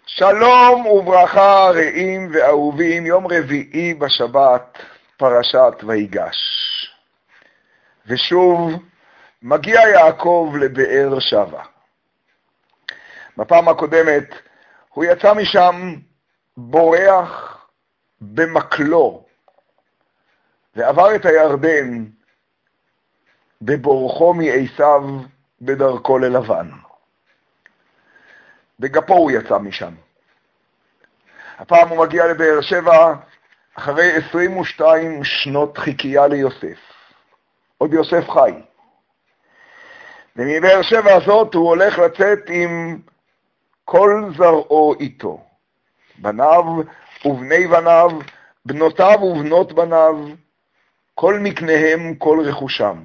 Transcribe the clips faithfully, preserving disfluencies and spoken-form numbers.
שלום וברכה רעים ואהובים, יום רביעי בשבת, פרשת ויגש. ושוב מגיע יעקב לבאר שבע. בפעם הקודמת הוא יצא משם בורח במקלו, ועבר את הירדן בבורחו מעשיו בדרכו ללבן. בגפו הוא יצא משם. הפעם הוא מגיע לבאר שבע אחרי עשרים ושתיים שנות חיכייה ליוסף. עוד יוסף חי. ומבאר שבע הזאת הוא הולך לצאת עם כל זרעו איתו. בניו ובני בניו, בנותיו ובנות בניו, כל מקניהם, כל רכושם.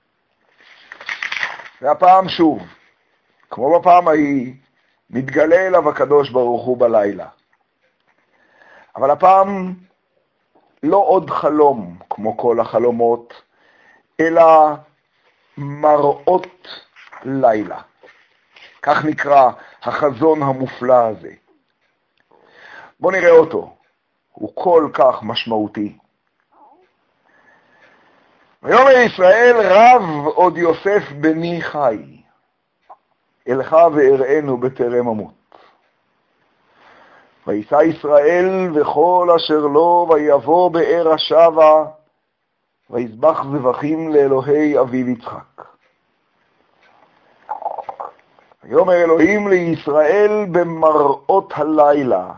והפעם שוב, כמו בפעם ההיא, מתגלה אליו הקדוש ברוך הוא בלילה. אבל הפעם לא עוד חלום כמו כל החלומות, אלא מראות לילה. כך נקרא החזון המופלא הזה. בוא נראה אותו. הוא כל כך משמעותי. ויאמר ישראל, רב עוד יוסף בני חי, אלך ואראנו בטרם אמות. וישא ישראל וכל אשר לו, ויבוא באר השבע, ויזבח זבחים לאלוהי אביו יצחק. ויאמר אלוהים לישראל במראות הלילה,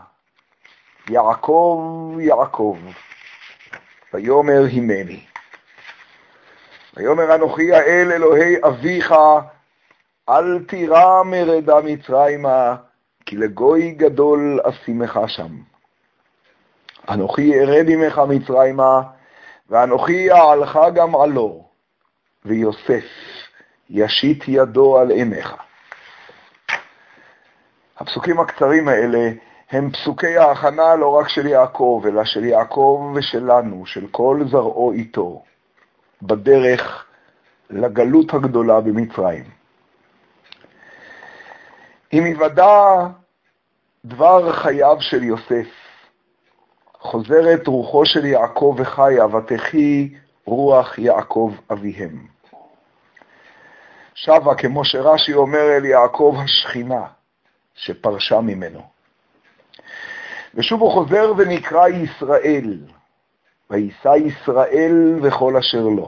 יעקב יעקב, ויאמר הנני. ויאמר אנוכי האל אלוהי אביך, אל תירא מרדה מצרימה, כי לגוי גדול אשימך שם. אנוכי ארד עמך מצרימה, ואנוכי אעלך גם עלו, ויוסף ישית ידו על עיניך. הפסוקים הקצרים האלה הם פסוקי ההכנה לא רק של יעקב, אלא של יעקב ושלנו, של כל זרעו איתו, בדרך לגלות הגדולה במצרים. עם היוודע דבר חייו של יוסף, חוזרת רוחו של יעקב וחיה, ותחי רוח יעקב אביהם. שבה, כמו שרש"י אומר, אל יעקב השכינה שפרשה ממנו. ושוב הוא חוזר ונקרא ישראל, וישא ישראל וכל אשר לו.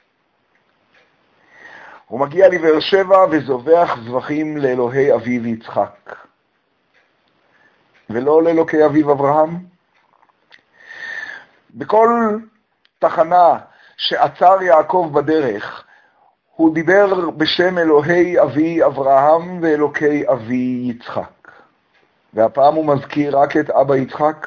הוא מגיע לבאר שבע וזובח זבחים לאלוהי אביו יצחק, ולא לאלוקי אביו אברהם. בכל תחנה שעצר יעקב בדרך, הוא דיבר בשם אלוהי אבי אברהם ואלוקי אבי יצחק. והפעם הוא מזכיר רק את אבא יצחק.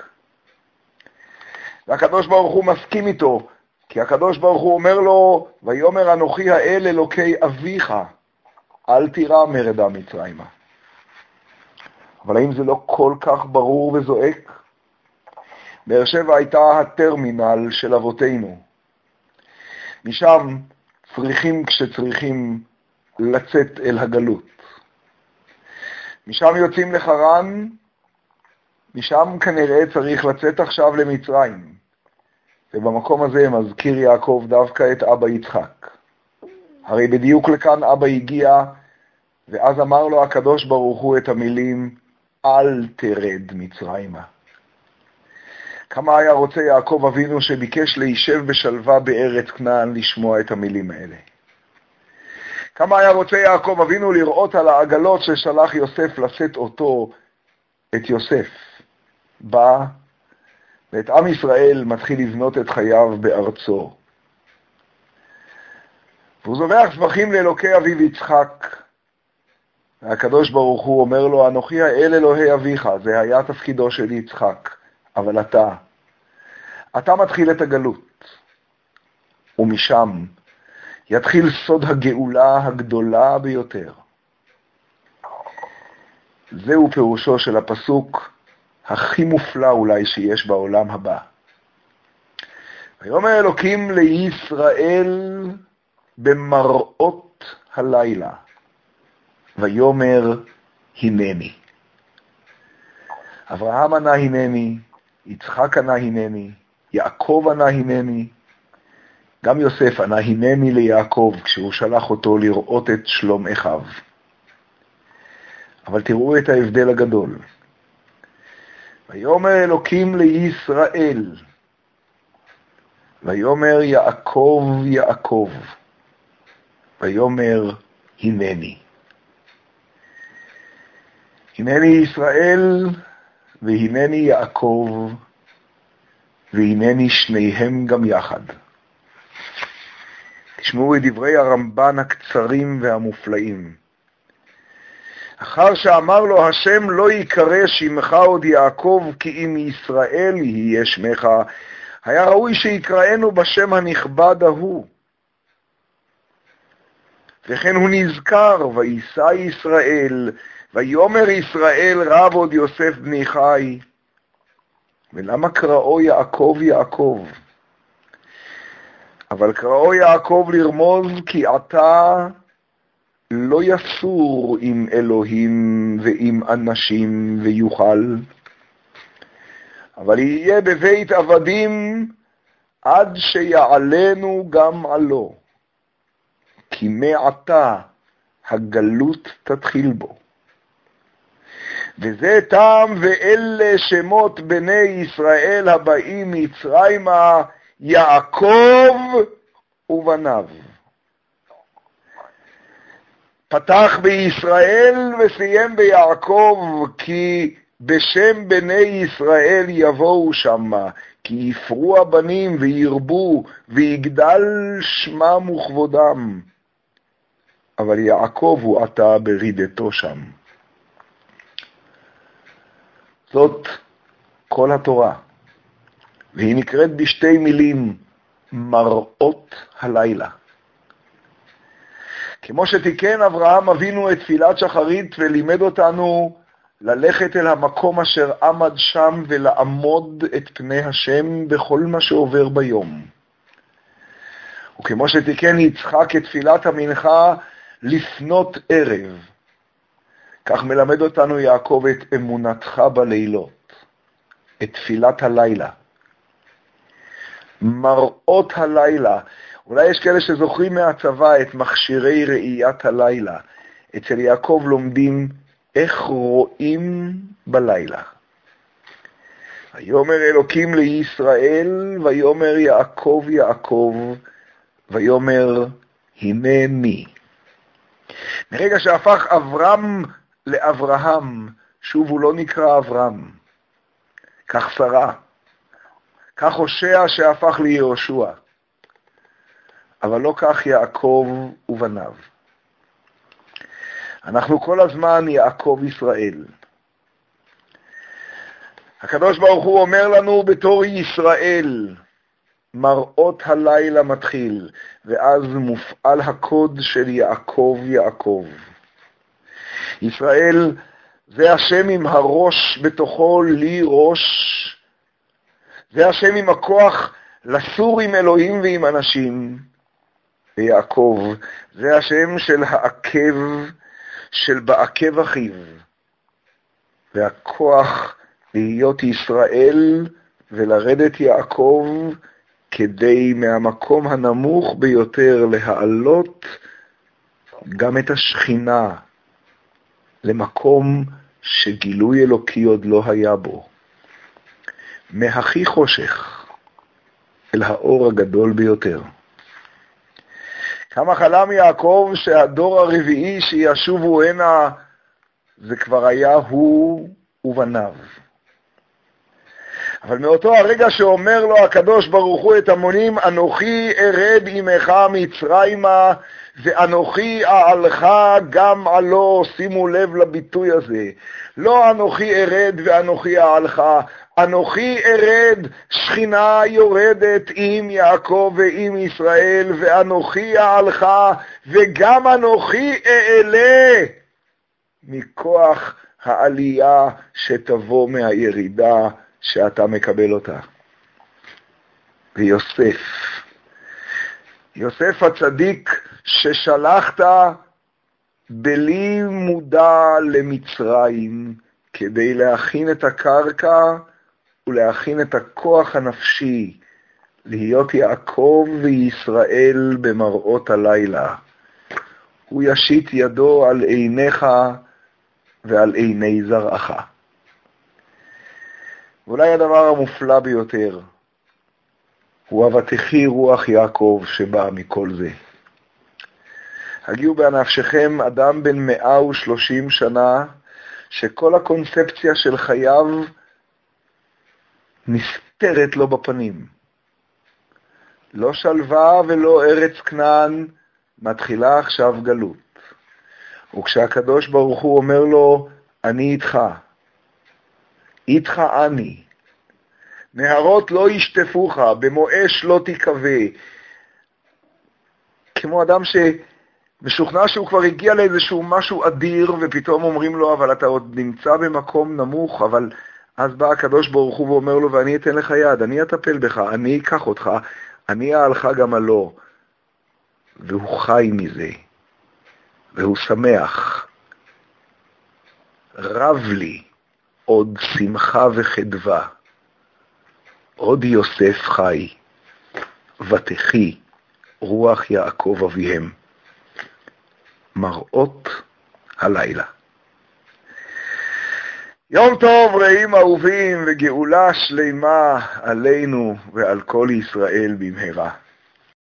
והקדוש ברוך הוא מסכים איתו, כי הקדוש ברוך הוא אומר לו, ויאמר אנוכי האל אלוקי אביך, אל תירא מרדה מצרימה. אבל האם זה לא כל כך ברור וזועק? באר שבע הייתה הטרמינל של אבותינו. משם צריכים כשצריכים לצאת אל הגלות. משם יוצאים לחרן, משם כנראה צריך לצאת עכשיו למצרים. ובמקום הזה מזכיר יעקב דווקא את אבא יצחק. הרי בדיוק לכאן אבא הגיע, ואז אמר לו הקדוש ברוך הוא את המילים, אל תרד מצרימה. כמה היה רוצה יעקב אבינו שביקש להישב בשלווה בארץ כנען לשמוע את המילים האלה. כמה היה רוצה יעקב אבינו לראות על העגלות ששלח יוסף לשאת אותו, את יוסף. בא ואת עם ישראל מתחיל לבנות את חייו בארצו. והוא זובח זבחים לאלוקי אביו יצחק. והקדוש ברוך הוא אומר לו, אנוכי האל אלוהי אביך. זה היה תפקידו של יצחק. אבל אתה, אתה מתחיל את הגלות. ומשם יתחיל סוד הגאולה הגדולה ביותר. זהו פירושו של הפסוק הכי מופלא אולי שיש בעולם הבא. ויאמר אלוקים לישראל במראות הלילה, ויאמר הנני. אברהם ענה הנני, יצחק ענה הנני, יעקב ענה הנני, גם יוסף ענה הנני ליעקב כשהוא שלח אותו לראות את שלום אחיו. אבל תראו את ההבדל הגדול. ויאמר אלוקים לישראל, ויאמר יעקב יעקב, ויאמר הנני. הנני ישראל והנני יעקב, והנני שניהם גם יחד. תשמעו את דברי הרמב"ן הקצרים והמופלאים. אחר שאמר לו השם לא יקרא שמך עוד יעקב כי אם ישראל יהיה שמך, היה ראוי שיקראנו בשם הנכבד ההוא. וכן הוא נזכר, וישא ישראל, ויאמר ישראל רב עוד יוסף בני חי. ולמה קראו יעקב יעקב? אבל קראו יעקב לרמוז כי עתה לא יסור עם אלוהים ועם אנשים ויוכל, אבל יהיה בבית עבדים עד שיעלנו גם עלו, כי מעתה הגלות תתחיל בו. וזה טעם ואלה שמות בני ישראל הבאים מצרימה, יעקב ובניו. פתח בישראל וסיים ביעקב, כי בשם בני ישראל יבואו שמה, כי יפרו הבנים וירבו ויגדל שמם וכבודם. אבל יעקב הוא עתה ברידתו שם. זאת כל התורה, והיא נקראת בשתי מילים, מראות הלילה. כמו שתיקן אברהם אבינו את תפילת שחרית ולימד אותנו ללכת אל המקום אשר עמד שם ולעמוד את פני השם בכל מה שעובר ביום. וכמו שתיקן יצחק את תפילת המנחה לפנות ערב, כך מלמד אותנו יעקב את אמונתך בלילות, את תפילת הלילה. מראות הלילה. אולי יש כאלה שזוכרים מהצבא את מכשירי ראיית הלילה. אצל יעקב לומדים איך רואים בלילה. ויאמר אלוקים לישראל, ויאמר יעקב יעקב, ויאמר הנני. מרגע שהפך אברהם לאברהם, שוב הוא לא נקרא אברהם. כך שרה. כך הושע שהפך ליהושע. אבל לא כך יעקב ובניו. אנחנו כל הזמן יעקב ישראל. הקדוש ברוך הוא אומר לנו בתור ישראל, מראות הלילה מתחיל, ואז מופעל הקוד של יעקב יעקב. ישראל זה השם עם הראש בתוכו לי ראש, זה השם עם הכוח לסור עם אלוהים ועם אנשים. ויעקב זה השם של העקב, של בעקב אחיו, והכוח להיות ישראל ולרדת יעקב כדי מהמקום הנמוך ביותר להעלות גם את השכינה למקום שגילוי אלוקי עוד לא היה בו. מהכי חושך אל האור הגדול ביותר. כמה חלם יעקב שהדור הרביעי שישובו הנה, זה כבר היה הוא ובניו. אבל מאותו הרגע שאומר לו הקדוש ברוך הוא את המונים, אנוכי ארד עמך מצרימה, ואנוכי אעלך גם עלו, שימו לב לביטוי הזה. לא אנוכי ארד ואנוכי אעלך, אנוכי ארד, שכינה יורדת עם יעקב ועם ישראל, ואנוכי אעלך, וגם אנוכי אעלה, מכוח העלייה שתבוא מהירידה שאתה מקבל אותה. ויוסף, יוסף הצדיק ששלחת בלי מודע למצרים, כדי להכין את הקרקע ולהכין את הכוח הנפשי, להיות יעקב וישראל במראות הלילה. הוא ישית ידו על עיניך ועל עיני זרעך. ואולי הדבר המופלא ביותר הוא אבטחי רוח יעקב שבא מכל זה. הגיעו בנפשכם אדם בן מאה ושלושים שנה, שכל הקונספציה של חייו נסתרת לו בפנים. לא שלווה ולא ארץ כנען, מתחילה עכשיו גלות. וכשהקדוש ברוך הוא אומר לו, אני איתך, איתך אני, נהרות לא ישטפוך, במואש לא תיקווה. כמו אדם שמשוכנע שהוא כבר הגיע לאיזשהו משהו אדיר, ופתאום אומרים לו, אבל אתה עוד נמצא במקום נמוך, אבל אז בא הקדוש ברוך הוא ואומר לו, ואני אתן לך יד, אני אטפל בך, אני אקח אותך, אני אעלך גם עלו. והוא חי מזה, והוא שמח. רב לי עוד שמחה וחדווה, עוד יוסף חי, ותחי רוח יעקב אביהם. מראות הלילה. יום טוב רעים אהובים וגאולה שלמה עלינו ועל כל ישראל במהרה.